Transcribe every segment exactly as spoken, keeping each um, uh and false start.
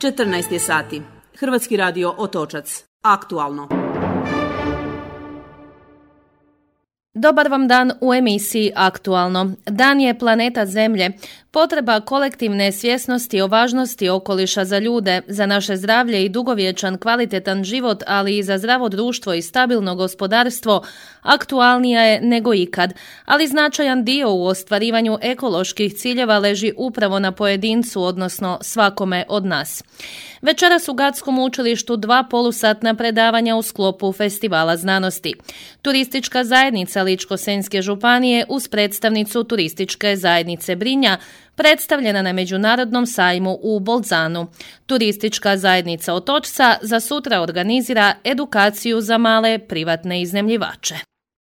četrnaest je sati. Hrvatski radio Otočac. Aktualno. Dobar vam dan u emisiji Aktualno. Dan je planeta Zemlje. Potreba kolektivne svjesnosti o važnosti okoliša za ljude, za naše zdravlje i dugovječan kvalitetan život, ali i za zdravo društvo i stabilno gospodarstvo, aktualnija je nego ikad. Ali značajan dio u ostvarivanju ekoloških ciljeva leži upravo na pojedincu, odnosno svakome od nas. Večeras u Gatskom učilištu dva polusatna predavanja u sklopu Festivala znanosti. Turistička zajednica Ličko-senjske županije uz predstavnicu Turističke zajednice Brinja predstavljena na Međunarodnom sajmu u Bolzanu. Turistička zajednica Otočca za sutra organizira edukaciju za male privatne iznajmljivače.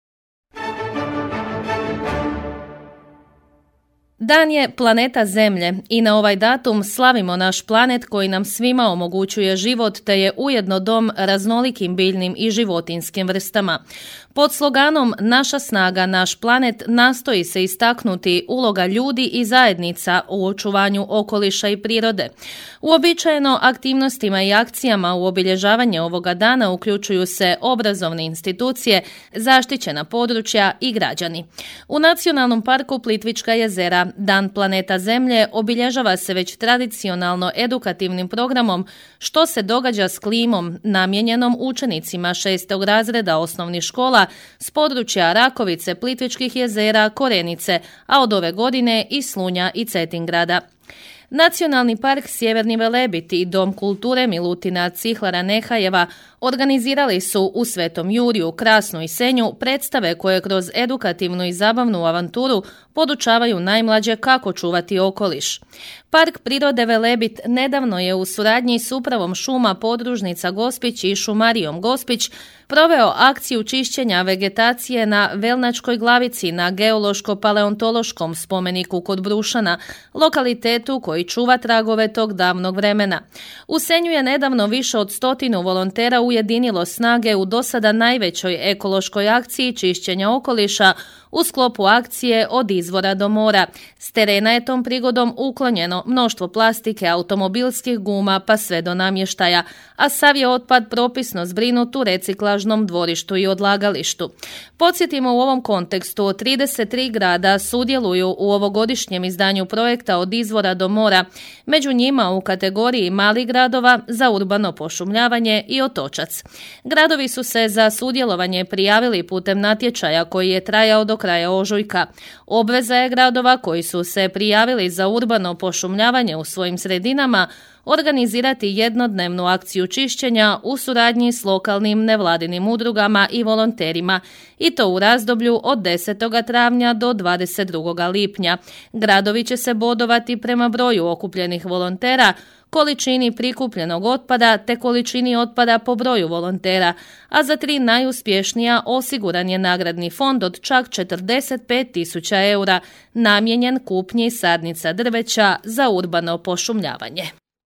Dan je planeta Zemlje i na ovaj datum slavimo naš planet koji nam svima omogućuje život te je ujedno dom raznolikim biljnim i životinjskim vrstama. Pod sloganom Naša snaga, naš planet nastoji se istaknuti uloga ljudi i zajednica u očuvanju okoliša i prirode. Uobičajeno aktivnostima i akcijama u obilježavanje ovoga dana uključuju se obrazovne institucije, zaštićena područja i građani. U Nacionalnom parku Plitvička jezera Dan planeta Zemlje obilježava se već tradicionalno edukativnim programom Što se događa s klimom namijenjenom učenicima šestog razreda osnovnih škola s područja Rakovice, Plitvičkih jezera, Korenice, a od ove godine i Slunja i Cetingrada. Nacionalni park Sjeverni Velebit i Dom kulture Milutina Cihlara Nehajeva organizirali su u Svetom Juriju, Krasnu i Senju predstave koje kroz edukativnu i zabavnu avanturu podučavaju najmlađe kako čuvati okoliš. Park prirode Velebit nedavno je u suradnji s Upravom šuma podružnica Gospić i Šumarijom Gospić proveo akciju čišćenja vegetacije na Velnačkoj glavici na geološko-paleontološkom spomeniku kod Brušana, lokalitetu koji čuva tragove tog davnog vremena. U Senju je nedavno više od stotinu volontera ujedinilo snage u dosada najvećoj ekološkoj akciji čišćenja okoliša u sklopu akcije Od izvora do mora. S terena je tom prigodom uklonjeno mnoštvo plastike, automobilskih guma pa sve do namještaja, a sav je otpad propisno zbrinut u reciklažnom dvorištu i odlagalištu. Podsjetimo u ovom kontekstu, trideset tri grada sudjeluju u ovogodišnjem izdanju projekta Od izvora do mora, među njima u kategoriji malih gradova za urbano pošumljavanje i Otočac. Gradovi su se za sudjelovanje prijavili putem natječaja koji je trajao do kraja ožujka. Obveza je gradova koji su se prijavili za urbano pošumljavanje u svojim sredinama organizirati jednodnevnu akciju čišćenja u suradnji s lokalnim nevladinim udrugama i volonterima i to u razdoblju od desetog travnja do dvadeset drugog lipnja. Gradovi će se bodovati prema broju okupljenih volontera, količini prikupljenog otpada te količini otpada po broju volontera, a za tri najuspješnija osiguran je nagradni fond od čak četrdeset pet tisuća eura namijenjen kupnji sadnica drveća za urbano pošumljavanje.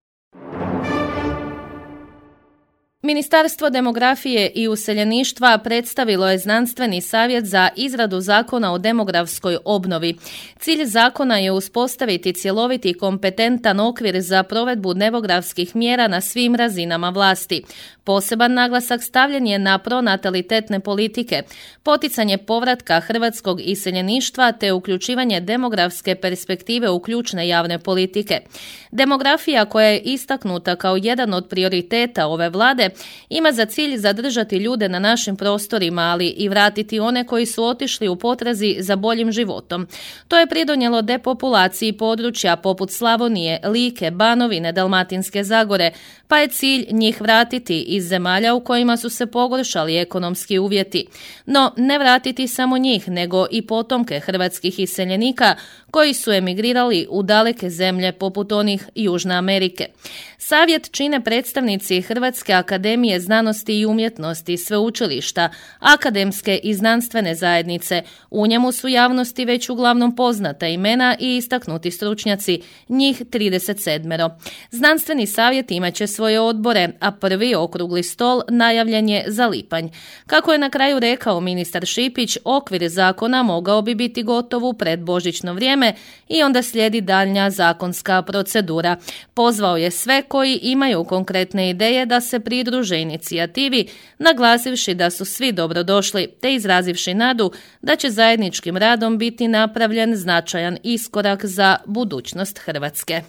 Ministarstvo demografije i useljeništva predstavilo je znanstveni savjet za izradu zakona o demografskoj obnovi. Cilj zakona je uspostaviti cjeloviti i kompetentan okvir za provedbu demografskih mjera na svim razinama vlasti. Poseban naglasak stavljen je na pronatalitetne politike, poticanje povratka hrvatskog iseljeništva te uključivanje demografske perspektive u ključne javne politike. Demografija koja je istaknuta kao jedan od prioriteta ove vlade ima za cilj zadržati ljude na našim prostorima, ali i vratiti one koji su otišli u potrazi za boljim životom. To je pridonijelo depopulaciji područja poput Slavonije, Like, Banovine, Dalmatinske Zagore, pa je cilj njih vratiti iz zemalja u kojima su se pogoršali ekonomski uvjeti. No, ne vratiti samo njih, nego i potomke hrvatskih iseljenika koji su emigrirali u daleke zemlje poput onih Južne Amerike. Savjet čine predstavnici Hrvatske akademije Akademije znanosti i umjetnosti, sveučilišta, akademske i znanstvene zajednice. U njemu su javnosti već uglavnom poznata imena i istaknuti stručnjaci, njih trideset sedam. Znanstveni savjet imat će svoje odbore, a prvi okrugli stol najavljen je za lipanj. Kako je na kraju rekao ministar Šipić, okvir zakona mogao bi biti gotov u predbožićno vrijeme i onda slijedi daljnja zakonska procedura. Pozvao je sve koji imaju konkretne ideje da se pridruže inicijativi, naglasivši da su svi dobrodošli, te izrazivši nadu da će zajedničkim radom biti napravljen značajan iskorak za budućnost Hrvatske.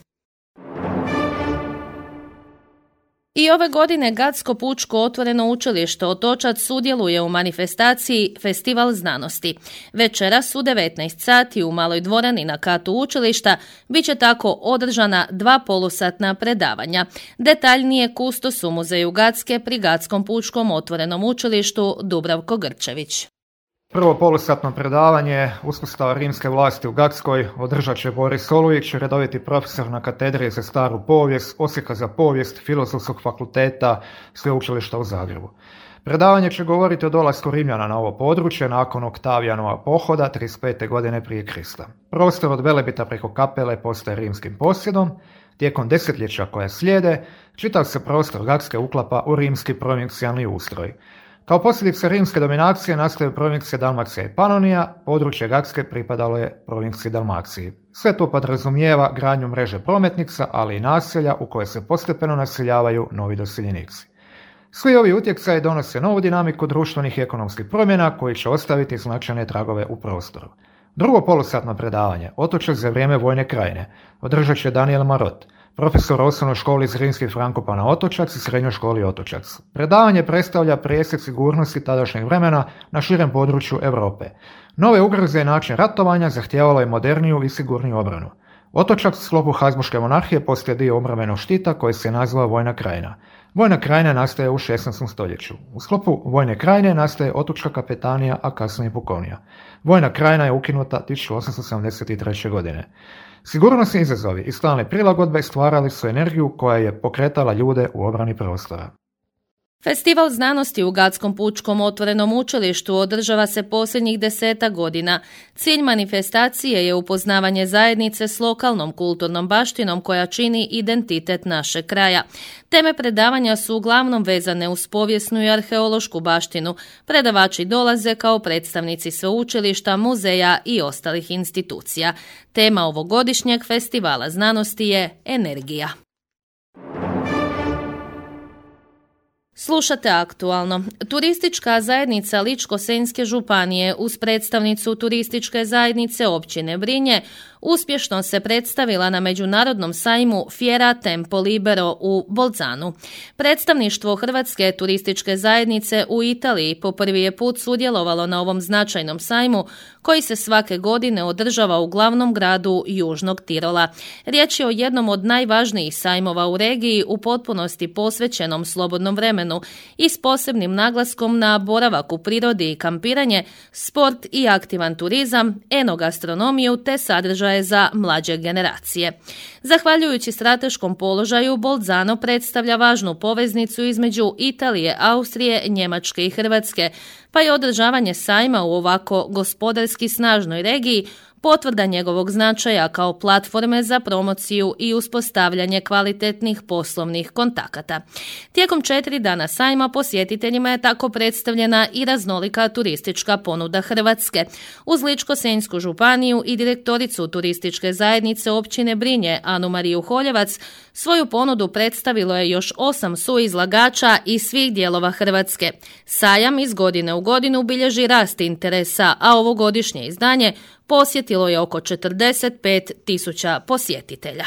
I ove godine Gatsko pučko otvoreno učilište Otočac sudjeluje u manifestaciji Festival znanosti. Večeras u devetnaest sati u maloj dvorani na katu učilišta bit će tako održana dva polusatna predavanja. Detaljnije kustos u muzeju Gatske pri Gatskom pučkom otvorenom učilištu Dubravko Grčević. Prvo polusatno predavanje uspostava rimske vlasti u Gatskoj održat će Boris Olujić, redoviti profesor na katedri za staru povijest, Odsjeka za povijest Filozofskog fakulteta Sveučilišta u Zagrebu. Predavanje će govoriti o dolasku Rimljana na ovo područje nakon Oktavijanova pohoda trideset pete godine prije Krista. Prostor od Velebita preko Kapele postaje rimskim posjedom. Tijekom desetljeća koja slijede, čitav se prostor Gatske uklapa u rimski provincijalni ustroj. Kao posljedica rimske dominacije nastaju provincije Dalmacija i Panonija, područje Gatske pripadalo je provinciji Dalmaciji. Sve to podrazumijeva gradnju mreže prometnica, ali i naselja u koje se postepeno naseljavaju novi doseljenici. Svi ovi utjecaji donose novu dinamiku društvenih i ekonomskih promjena koji će ostaviti značajne tragove u prostoru. Drugo polusatno predavanje, Otočac za vrijeme vojne krajine, održat će Daniel Marot, profesor u osnovnoj školi Zrinskih Frankopana Otočac i srednjoj školi Otočac. Predavanje predstavlja presjek sigurnosti tadašnjeg vremena na širem području Europe. Nove ugroze i način ratovanja zahtijevalo je moderniju i sigurniju obranu. Otočac u sklopu Habsburške monarhije postaje dio obrambenog štita koji se nazva Vojna krajina. Vojna krajina nastaje u šesnaestom stoljeću. U sklopu Vojne krajine nastaje Otočka kapetanija, a kasnije pukovnija. Vojna krajina je ukinuta tisuću osamsto sedamdeset treće. godine. Sigurnosni izazovi i stalne prilagodbe stvarali su energiju koja je pokretala ljude u obrani prostora. Festival znanosti u Gatskom pučkom otvorenom učilištu održava se posljednjih deseta godina. Cilj manifestacije je upoznavanje zajednice s lokalnom kulturnom baštinom koja čini identitet našeg kraja. Teme predavanja su uglavnom vezane uz povijesnu i arheološku baštinu. Predavači dolaze kao predstavnici sveučilišta, muzeja i ostalih institucija. Tema ovogodišnjeg festivala znanosti je energija. Slušate aktualno. Turistička zajednica Ličko-senjske županije uz predstavnicu turističke zajednice općine Brinje uspješno se predstavila na međunarodnom sajmu Fiera Tempo Libero u Bolzanu. Predstavništvo Hrvatske turističke zajednice u Italiji po prvi je put sudjelovalo na ovom značajnom sajmu koji se svake godine održava u glavnom gradu Južnog Tirola. Riječ je o jednom od najvažnijih sajmova u regiji u potpunosti posvećenom slobodnom vremenu i s posebnim naglaskom na boravak u prirodi i kampiranje, sport i aktivan turizam, enogastronomiju te sadržaje za mlađe generacije. Zahvaljujući strateškom položaju, Bolzano predstavlja važnu poveznicu između Italije, Austrije, Njemačke i Hrvatske, pa je održavanje sajma u ovako gospodarski snažnoj regiji potvrda njegovog značaja kao platforme za promociju i uspostavljanje kvalitetnih poslovnih kontakata. Tijekom četiri dana sajma posjetiteljima je tako predstavljena i raznolika turistička ponuda Hrvatske. Uz Ličko-senjsku županiju i direktoricu turističke zajednice općine Brinje Anu Mariju Holjevac svoju ponudu predstavilo je još osam suizlagača iz svih dijelova Hrvatske. Sajam iz godine u godinu bilježi rast interesa, a ovogodišnje izdanje posjetilo je oko četrdeset pet tisuća posjetitelja.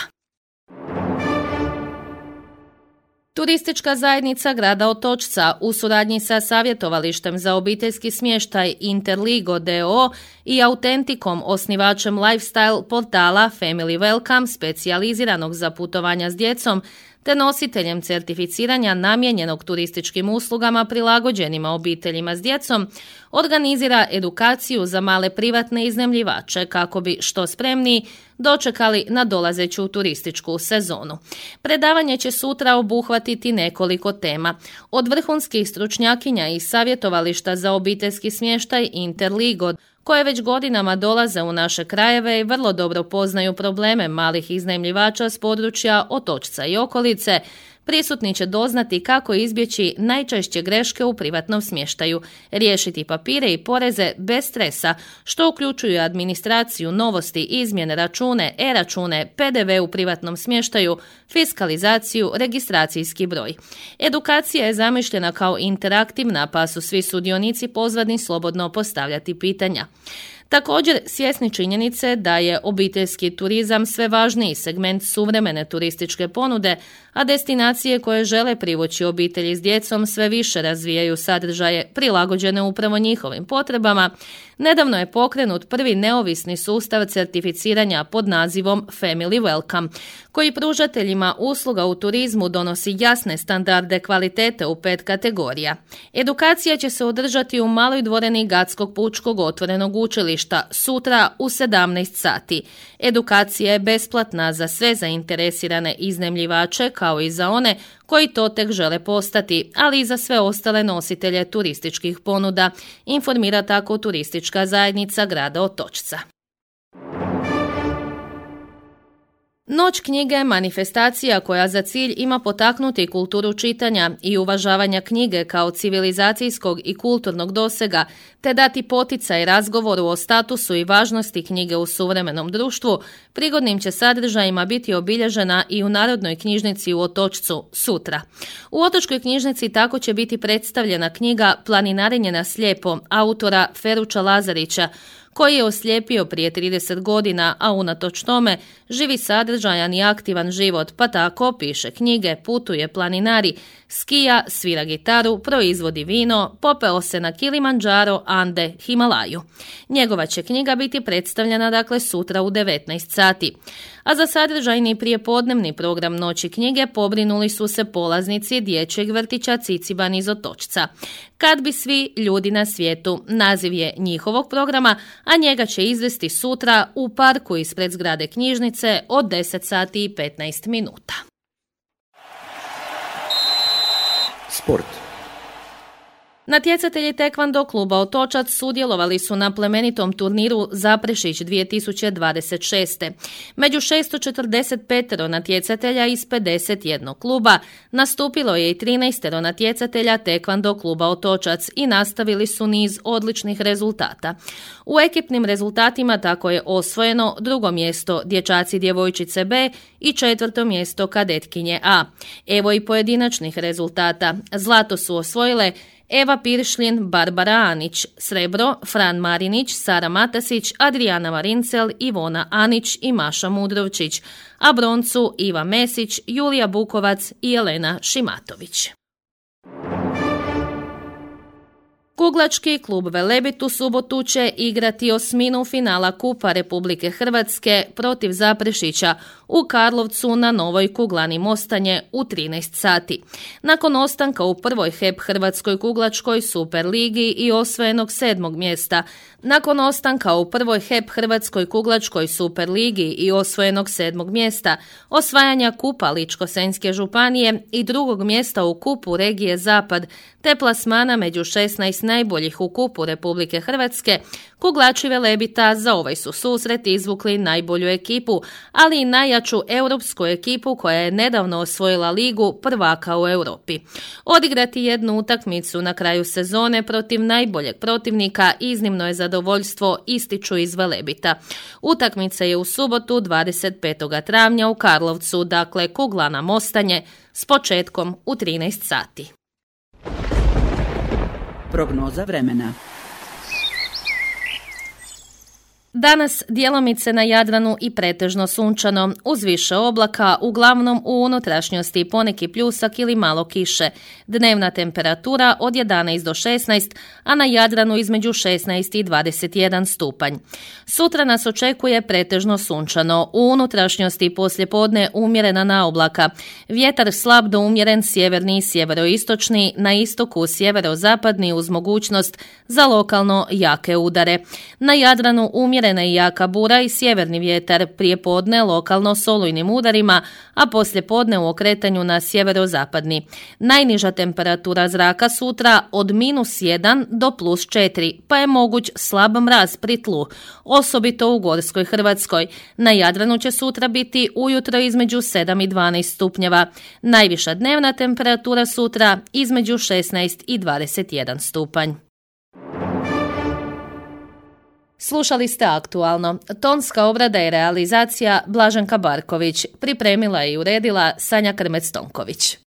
Turistička zajednica grada Otočca u suradnji sa savjetovalištem za obiteljski smještaj Interligo d o o i Autentikom, osnivačem lifestyle portala Family Welcome, specijaliziranog za putovanja s djecom, te nositeljem certificiranja namijenjenog turističkim uslugama prilagođenima obiteljima s djecom, organizira edukaciju za male privatne iznajmljivače kako bi što spremniji dočekali nadolazeću turističku sezonu. Predavanje će sutra obuhvatiti nekoliko tema. Od vrhunskih stručnjakinja i savjetovališta za obiteljski smještaj Interligo, koje već godinama dolaze u naše krajeve i vrlo dobro poznaju probleme malih iznajmljivača s područja Otočca i okolice, prisutni će doznati kako izbjeći najčešće greške u privatnom smještaju, riješiti papire i poreze bez stresa, što uključuju administraciju, novosti, izmjene račune, e-račune, P D V u privatnom smještaju, fiskalizaciju, registracijski broj. Edukacija je zamišljena kao interaktivna, pa su svi sudionici pozvani slobodno postavljati pitanja. Također, svjesni činjenice da je obiteljski turizam sve važniji segment suvremene turističke ponude, a destinacije koje žele privući obitelji s djecom sve više razvijaju sadržaje prilagođene upravo njihovim potrebama, nedavno je pokrenut prvi neovisni sustav certificiranja pod nazivom Family Welcome, koji pružateljima usluga u turizmu donosi jasne standarde kvalitete u pet kategorija. Edukacija će se održati u maloj dvorani Gatskog pučkog otvorenog učilišta sutra u sedamnaest sati. Edukacija je besplatna za sve zainteresirane iznajmljivače kao i za one koji to tek žele postati, ali i za sve ostale nositelje turističkih ponuda, informira tako turistička zajednica grada Otočca. Noć knjige je manifestacija koja za cilj ima potaknuti kulturu čitanja i uvažavanja knjige kao civilizacijskog i kulturnog dosega, te dati poticaj razgovoru o statusu i važnosti knjige u suvremenom društvu. Prigodnim će sadržajima biti obilježena i u Narodnoj knjižnici u Otočcu sutra. U Otočkoj knjižnici tako će biti predstavljena knjiga Planinarenje na slijepo autora Feruča Lazarića, koji je oslijepio prije trideset godina, a unatoč tome živi sadržajan i aktivan život, pa tako piše knjige, putuje, planinari, skija, svira gitaru, proizvodi vino, popeo se na Kilimandžaro, Ande, Himalaju. Njegova će knjiga biti predstavljena dakle sutra u devetnaest sati. A za sadržajni prijepodnevni program Noći knjige pobrinuli su se polaznici dječjeg vrtića Ciciban iz Otočca. Kad bi svi ljudi na svijetu, naziv je njihovog programa, a njega će izvesti sutra u parku ispred zgrade knjižnice od deset sati i petnaest minuta. Sport. Natjecatelji tekvando kluba Otočac sudjelovali su na plemenitom turniru Zaprešić dvije tisuće dvadeset šeste. Među šesto četrdeset pet natjecatelja iz pedeset jednog kluba nastupilo je i trinaest natjecatelja tekvando kluba Otočac i nastavili su niz odličnih rezultata. U ekipnim rezultatima tako je osvojeno drugo mjesto dječaci djevojčice B i četvrto mjesto kadetkinje A. Evo i pojedinačnih rezultata. Zlato su osvojile Eva Piršlin, Barbara Anić, srebro Fran Marinić, Sara Matasić, Adriana Marincel, Ivona Anić i Maša Mudrovčić, a broncu Iva Mesić, Julija Bukovac i Jelena Šimatović. Kuglački klub Velebit u subotu će igrati osminu finala Kupa Republike Hrvatske protiv Zaprešića u Karlovcu na Novoj kuglani Mostanje u trinaest sati. Nakon ostanka u prvoj H E P Hrvatskoj kuglačkoj Superligi i osvojenog sedmog mjesta, nakon ostanka u prvoj H E P Hrvatskoj kuglačkoj Superligi i osvojenog sedmog mjesta, osvajanja Kupa Ličko-senjske županije i drugog mjesta u Kupu regije Zapad, te plasmana među šesnaest najboljih u Kupu Republike Hrvatske, kuglači Velebita za ovaj su susret izvukli najbolju ekipu, ali i najjaču europsku ekipu koja je nedavno osvojila ligu prvaka u Europi. Odigrati jednu utakmicu na kraju sezone protiv najboljeg protivnika iznimno je zadovoljstvo, ističu iz Velebita. Utakmica je u subotu dvadeset petog travnja u Karlovcu, dakle kuglana Mostanje, s početkom u trinaest sati. Prognoza vremena. Danas djelomice na Jadranu i pretežno sunčano, uz više oblaka, uglavnom u unutrašnjosti poneki pljusak ili malo kiše. Dnevna temperatura od jedanaest do šesnaest, a na Jadranu između šesnaest i dvadeset jedan stupanj. Sutra nas očekuje pretežno sunčano, u unutrašnjosti poslijepodne umjerena naoblaka. Vjetar slab do umjeren sjeverni i sjeveroistočni, na istoku sjeverozapadni uz mogućnost za lokalno jake udare. Na Jadranu umjerena i jaka bura i sjeverni vjetar, prije podne lokalno s olujnim udarima, a poslije podne u okretanju na sjeverozapadni. Najniža temperatura zraka sutra od minus jedan do plus četiri, pa je moguć slab mraz pri tlu, osobito u gorskoj Hrvatskoj. Na Jadranu će sutra biti ujutro između sedam i dvanaest stupnjeva. Najviša dnevna temperatura sutra između šesnaest i dvadeset jedan stupanj. Slušali ste Aktualno. Tonska obrada i realizacija Blaženka Barković. Pripremila i uredila Sanja Krmec-Tonković.